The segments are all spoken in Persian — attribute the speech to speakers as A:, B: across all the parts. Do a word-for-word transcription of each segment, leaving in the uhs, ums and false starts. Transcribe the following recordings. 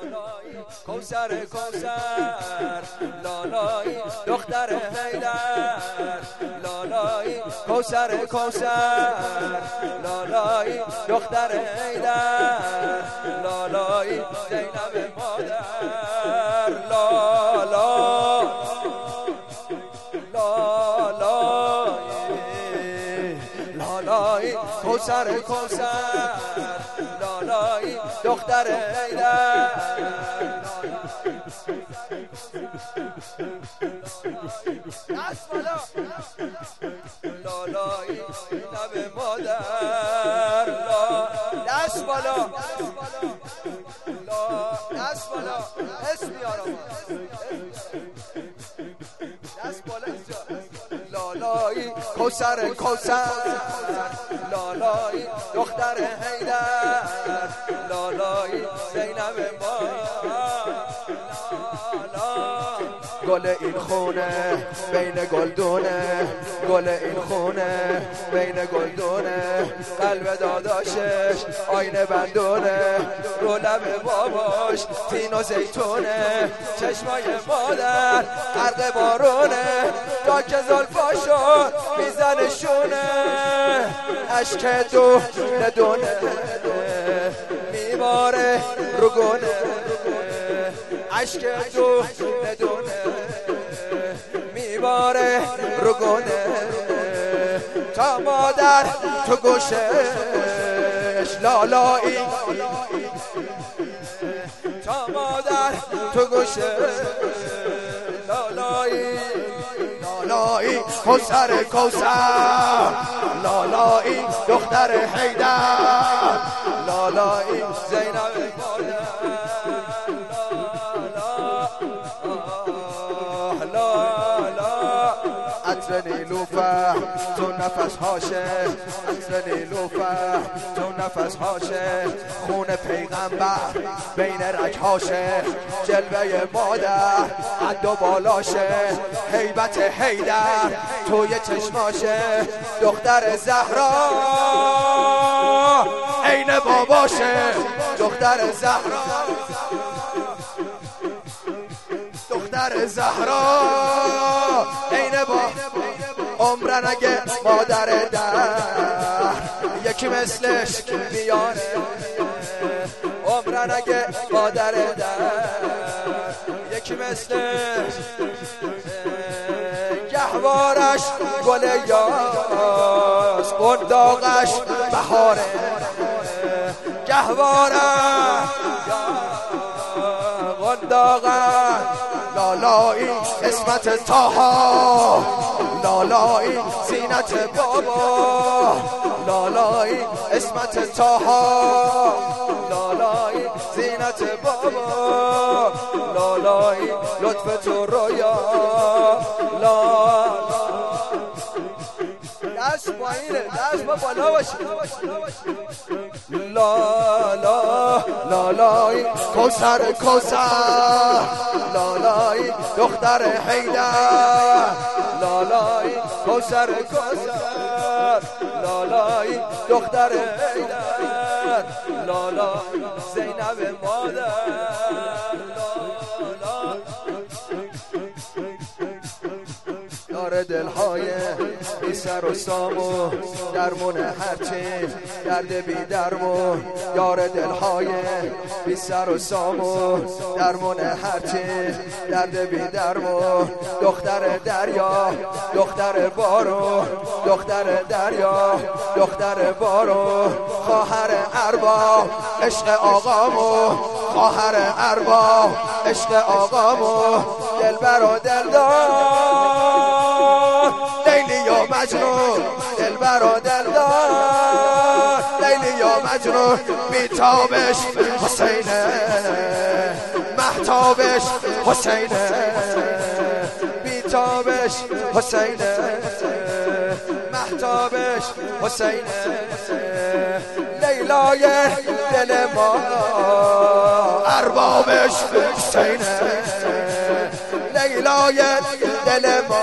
A: کوثر کوثر لالایی دختر حیدر لالایی کوثر کوثر لالایی دختر حیدر لالایی زینب مادر لالا لالایی لالایی کوثر کوثر لالایی دختر حیدر دست بالا لالایی زینب مادر دست بالا دست بالا اسم بیارم دست بالا اینجا لالایی کوثر کوثر لالایی دختر حیدر لالایی زینب مادر گل این خونه بین گلدونه گل این خونه بین گلدونه قلب داداشش آینه بندونه رو لب باباش تین و زیتونه چشمای مادر غرق بارونه تا که زلفاشو میزنه شونه اشک دو ندونه میباره رو گونه اشک دو ندونه میباره رو گونه تا مادر تو گوشش لالایی تا مادر تو گوشش لالایی لالایی کوثر کوثر لالایی دختر حیدر لالایی زینب مادر عطر نیلوفر تو نفس هاشه عطر نیلوفر تو نفس هاشه خون پیغمبر بین رگ هاشه جلوه مادر قد و بالاشه هیبت حیدر توی چشماشه دختر زهرا عین باباشه دختر زهرا دختر زهرا عین با عمرن اگه مادر در یکی مثلش میانه عمرن اگه مادر در یکی مثلش گهوارش گل یاس بنداغش بهاره گهوارش بنداغش لالایی اسمت تاها لالایی زینت بابا لالایی اسمت تاها لالایی زینت بابا لالایی لطف تو رویا لالا دست پایینه دست با بالا باشه لالا لالایی کوثر کوثر لالایی دختر حیدر لالایی کوثر کوثر لالایی دختر حیدر لالا زینب مادر داره دلهای بی سر و سامو درمون هرچی درد بی درمون یار دلهای بی سر و سامو درمون هرچی درد بی درمون دختر دریا دختر بارو دختر دریا دختر بارو خواهر ارباب عشق آقامو خواهر ارباب عشق آقامو دلبر و دلدار لیلی یا مجنون دلبر و دلدار لیلی یا مجنون بیتابش حسینه محتابش حسینه بیتابش حسینه محتابش حسینه لیلای دل ما اربابش حسینه لیلای دل ما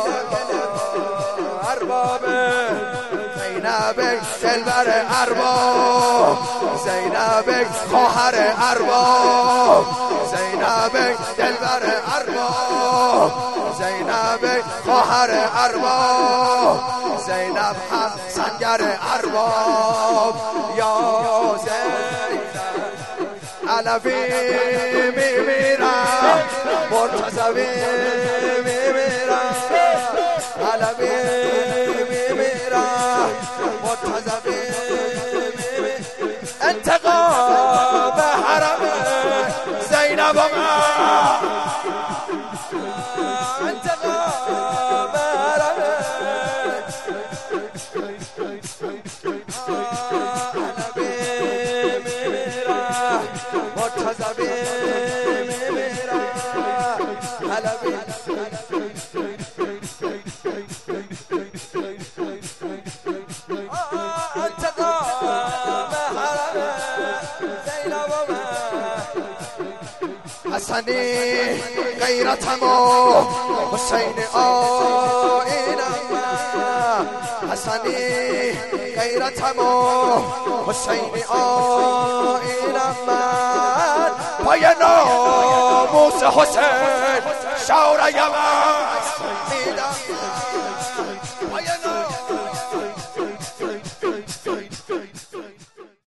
A: ارباب زینب دلبر ارباب زینب خواهر ارباب زینب دلبر ارباب زینب خواهر ارباب زینب هم سنگر ارباب یا زینب علوی میمیرم مرتضوی میمیرم علوی میمیرم مرتضوی میمیرم انتقام حرم زینب من انتقام حرم علوی میمیرم مرتضوی میمیرم علوی حسنی غیرتم و حسین آینم حسنی غیرتم و حسین آینم من پای ناموس حسین شوریم